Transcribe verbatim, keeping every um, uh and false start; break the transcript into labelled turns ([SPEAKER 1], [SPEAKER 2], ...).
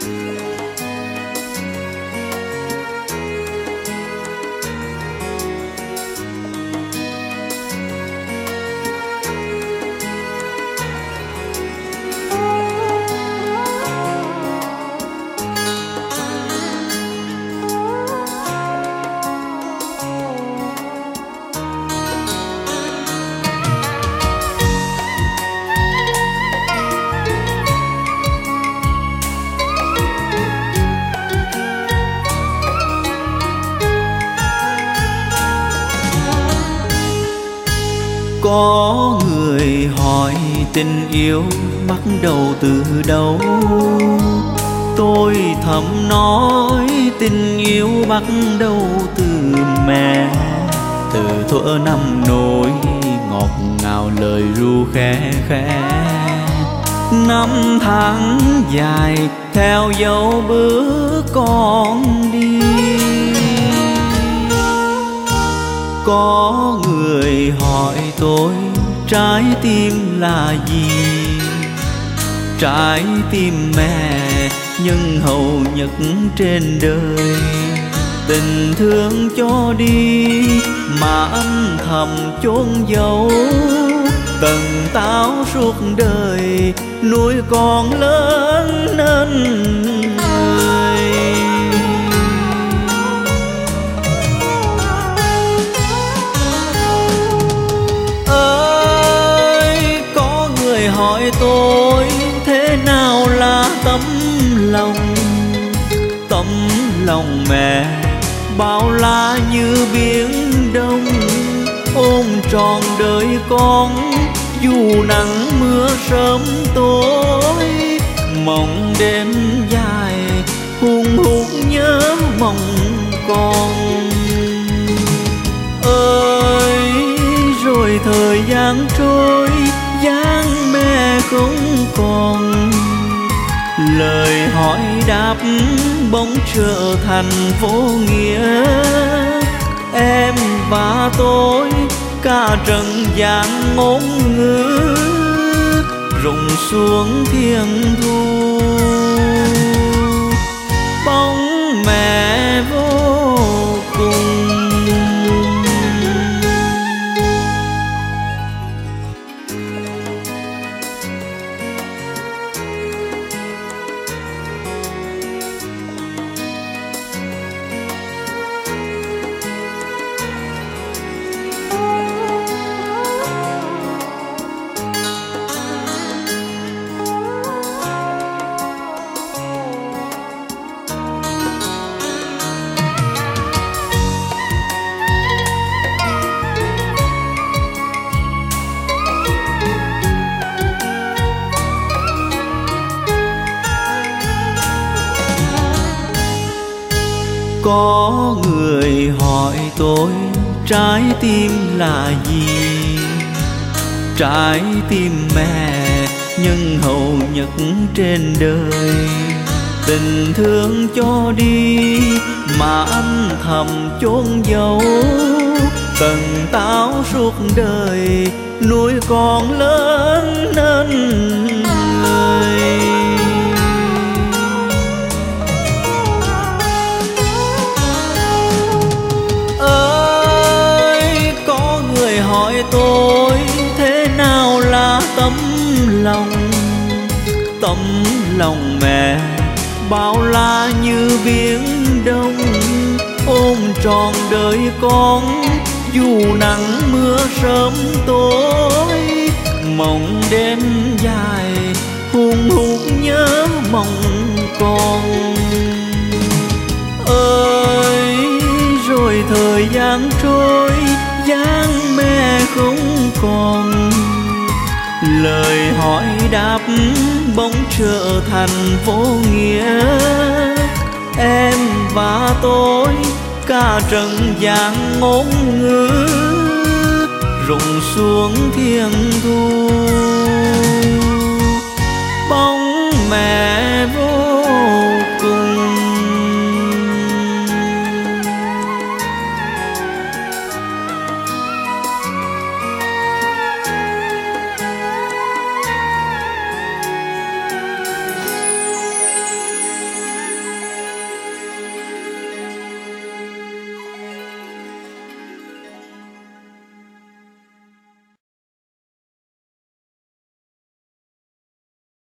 [SPEAKER 1] Có người hỏi tình yêu bắt đầu từ đâu, tôi thầm nói tình yêu bắt đầu từ mẹ. Từ thuở năm nỗi ngọt ngào lời ru khẽ khẽ, năm tháng dài theo dấu bước con đi. Có người hỏi tôi trái tim là gì, trái tim mẹ nhân hậu nhất trên đời. Tình thương cho đi mà âm thầm chôn giấu, tần tảo suốt đời nuôi con lớn nên người. Ơi có người hỏi tôi thế nào là tấm lòng, tấm lòng mẹ bao la như biển đông, ôm trọn đời con dù nắng mưa sớm tối. Mộng đêm dài hùng hục nhớ mong con. Ơi rồi thời gian trôi dáng mẹ không còn, lời hỏi đáp bỗng trở thành vô nghĩa. Em và tôi cả trần gian ngôn ngữ rụng xuống thiên thu, bóng mẹ vô cùng. Có người hỏi tôi trái tim là gì, trái tim mẹ nhân hậu nhất trên đời. Tình thương cho đi mà âm thầm chôn giấu, tần tảo suốt đời nuôi con lớn nên người. Hỏi tôi thế nào là tấm lòng, tấm lòng mẹ bao la như biển đông, ôm trọn đời con dù nắng mưa sớm tối. Mộng đêm dài hùng hục nhớ mong con. Ơi rồi thời gian trôi dáng mẹ không còn, lời hỏi đáp bỗng trở thành vô nghĩa. Em và tôi cả trần gian ngôn ngữ rụng xuống thiên thu, bóng mẹ